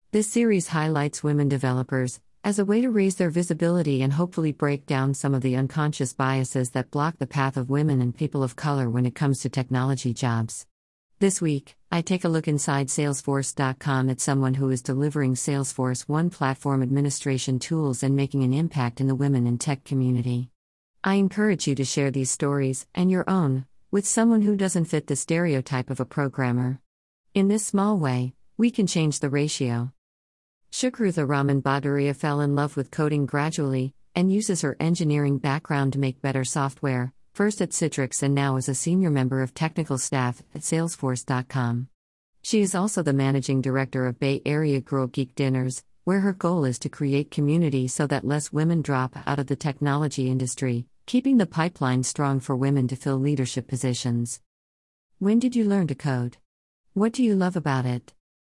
This series highlights women developers as a way to raise their visibility and hopefully break down some of the unconscious biases that block the path of women and people of color when it comes to technology jobs. This week, I take a look inside Salesforce.com at someone who is delivering Salesforce One platform administration tools and making an impact in the women in tech community. I encourage you to share these stories, and your own, with someone who doesn't fit the stereotype of a programmer. In this small way, we can change the ratio. Shukrutha Raman Bhaduria fell in love with coding gradually, and uses her engineering background to make better software, first at Citrix and now as a senior member of technical staff at Salesforce.com. She is also the managing director of Bay Area Girl Geek Dinners, where her goal is to create community so that less women drop out of the technology industry, keeping the pipeline strong for women to fill leadership positions. When did you learn to code? What do you love about it?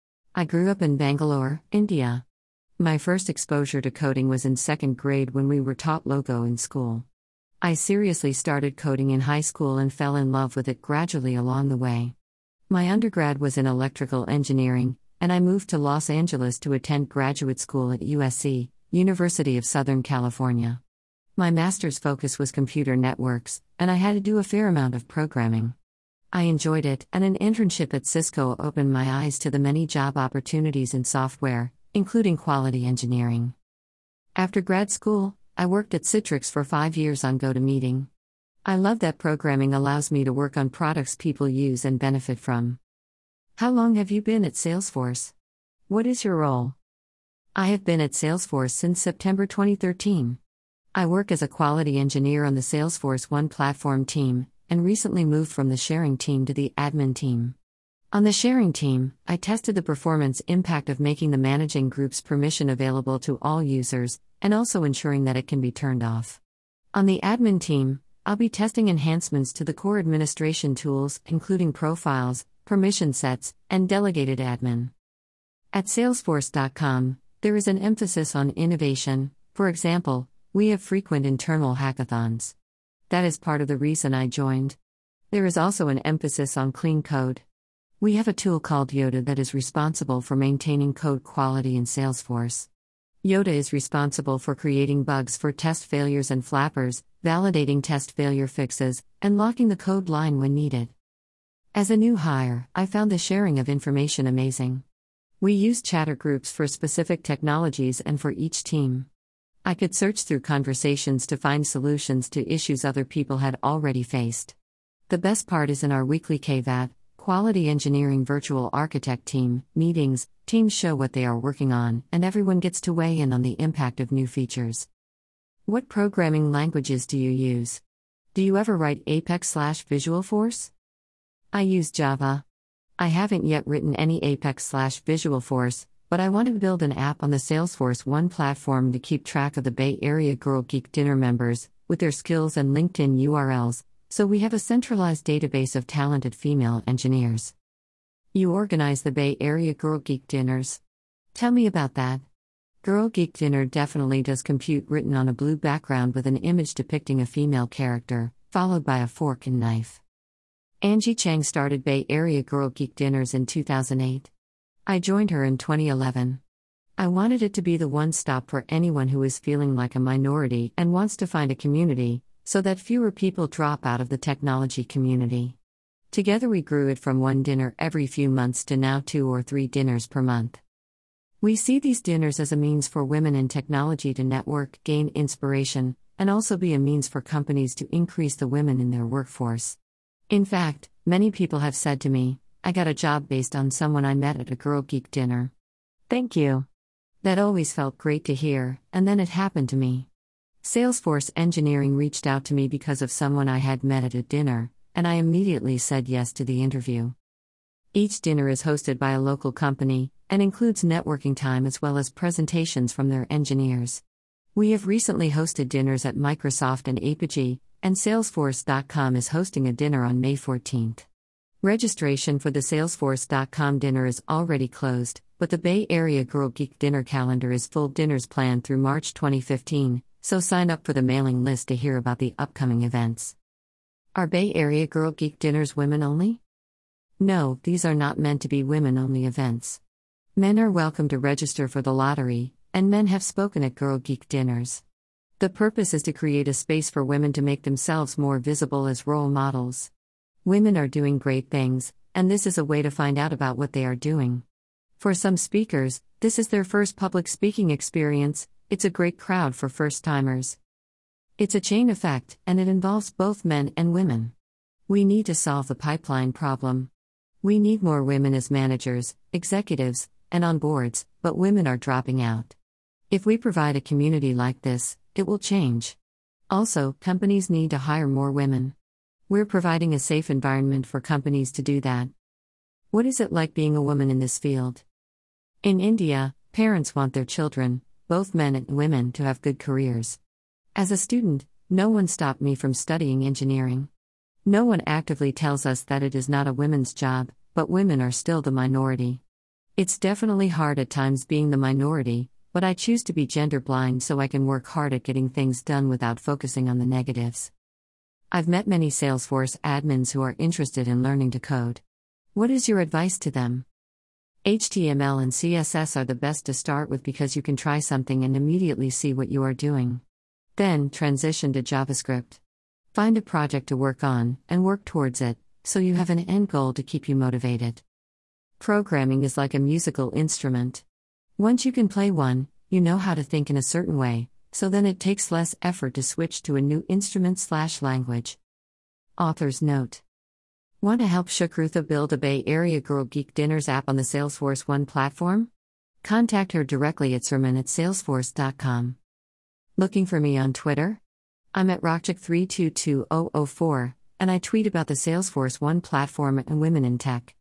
I grew up in Bangalore, India. My first exposure to coding was in second grade when we were taught Logo in school. I seriously started coding in high school and fell in love with it gradually along the way. My undergrad was in electrical engineering, and I moved to Los Angeles to attend graduate school at USC, University of Southern California. My master's focus was computer networks, and I had to do a fair amount of programming. I enjoyed it, and an internship at Cisco opened my eyes to the many job opportunities in software, including quality engineering. After grad school, I worked at Citrix for 5 years on GoToMeeting. I love that programming allows me to work on products people use and benefit from. How long have you been at Salesforce? What is your role? I have been at Salesforce since September 2013. I work as a quality engineer on the Salesforce One platform team, and recently moved from the sharing team to the admin team. On the sharing team, I tested the performance impact of making the managing group's permission available to all users, and also ensuring that it can be turned off. On the admin team, I'll be testing enhancements to the core administration tools, including profiles, permission sets, and delegated admin. At Salesforce.com, there is an emphasis on innovation. For example, we have frequent internal hackathons. That is part of the reason I joined. There is also an emphasis on clean code. We have a tool called Yoda that is responsible for maintaining code quality in Salesforce. Yoda is responsible for creating bugs for test failures and flappers, validating test failure fixes, and locking the code line when needed. As a new hire, I found the sharing of information amazing. We use chatter groups for specific technologies and for each team. I could search through conversations to find solutions to issues other people had already faced. The best part is in our weekly KVAT, Quality Engineering Virtual Architect Team, meetings, teams show what they are working on, and everyone gets to weigh in on the impact of new features. What programming languages do you use? Do you ever write Apex/Visualforce? I use Java. I haven't yet written any Apex/Visualforce, but I want to build an app on the Salesforce One platform to keep track of the Bay Area Girl Geek Dinner members, with their skills and LinkedIn URLs, so we have a centralized database of talented female engineers. You organize the Bay Area Girl Geek Dinners. Tell me about that. Girl Geek Dinner definitely does compute written on a blue background with an image depicting a female character, followed by a fork and knife. Angie Chang started Bay Area Girl Geek Dinners in 2008. I joined her in 2011. I wanted it to be the one-stop for anyone who is feeling like a minority and wants to find a community, so that fewer people drop out of the technology community. Together we grew it from one dinner every few months to now 2 or 3 dinners per month. We see these dinners as a means for women in technology to network, gain inspiration, and also be a means for companies to increase the women in their workforce. In fact, many people have said to me, I got a job based on someone I met at a Girl Geek dinner. Thank you. That always felt great to hear, and then it happened to me. Salesforce Engineering reached out to me because of someone I had met at a dinner, and I immediately said yes to the interview. Each dinner is hosted by a local company, and includes networking time as well as presentations from their engineers. We have recently hosted dinners at Microsoft and Apigee, and Salesforce.com is hosting a dinner on May 14th. Registration for the Salesforce.com dinner is already closed, but the Bay Area Girl Geek dinner calendar is full. Dinners planned through March 2015, so sign up for the mailing list to hear about the upcoming events. Are Bay Area Girl Geek dinners women only? No, these are not meant to be women-only events. Men are welcome to register for the lottery, and men have spoken at Girl Geek dinners. The purpose is to create a space for women to make themselves more visible as role models. Women are doing great things, and this is a way to find out about what they are doing. For some speakers, this is their first public speaking experience. It's a great crowd for first-timers. It's a chain effect, and it involves both men and women. We need to solve the pipeline problem. We need more women as managers, executives, and on boards, but women are dropping out. If we provide a community like this, it will change. Also, companies need to hire more women. We're providing a safe environment for companies to do that. What is it like being a woman in this field? In India, parents want their children, both men and women, to have good careers. As a student, no one stopped me from studying engineering. No one actively tells us that it is not a women's job, but women are still the minority. It's definitely hard at times being the minority, but I choose to be gender blind so I can work hard at getting things done without focusing on the negatives. I've met many Salesforce admins who are interested in learning to code. What is your advice to them? HTML and CSS are the best to start with because you can try something and immediately see what you are doing. Then, transition to JavaScript. Find a project to work on, and work towards it, so you have an end goal to keep you motivated. Programming is like a musical instrument. Once you can play one, you know how to think in a certain way, so then it takes less effort to switch to a new instrument/language. Author's note. Want to help Shukrutha build a Bay Area Girl Geek Dinners app on the Salesforce One platform? Contact her directly at sermon@salesforce.com. Looking for me on Twitter? I'm at Rockchick322004, and I tweet about the Salesforce One platform and women in tech.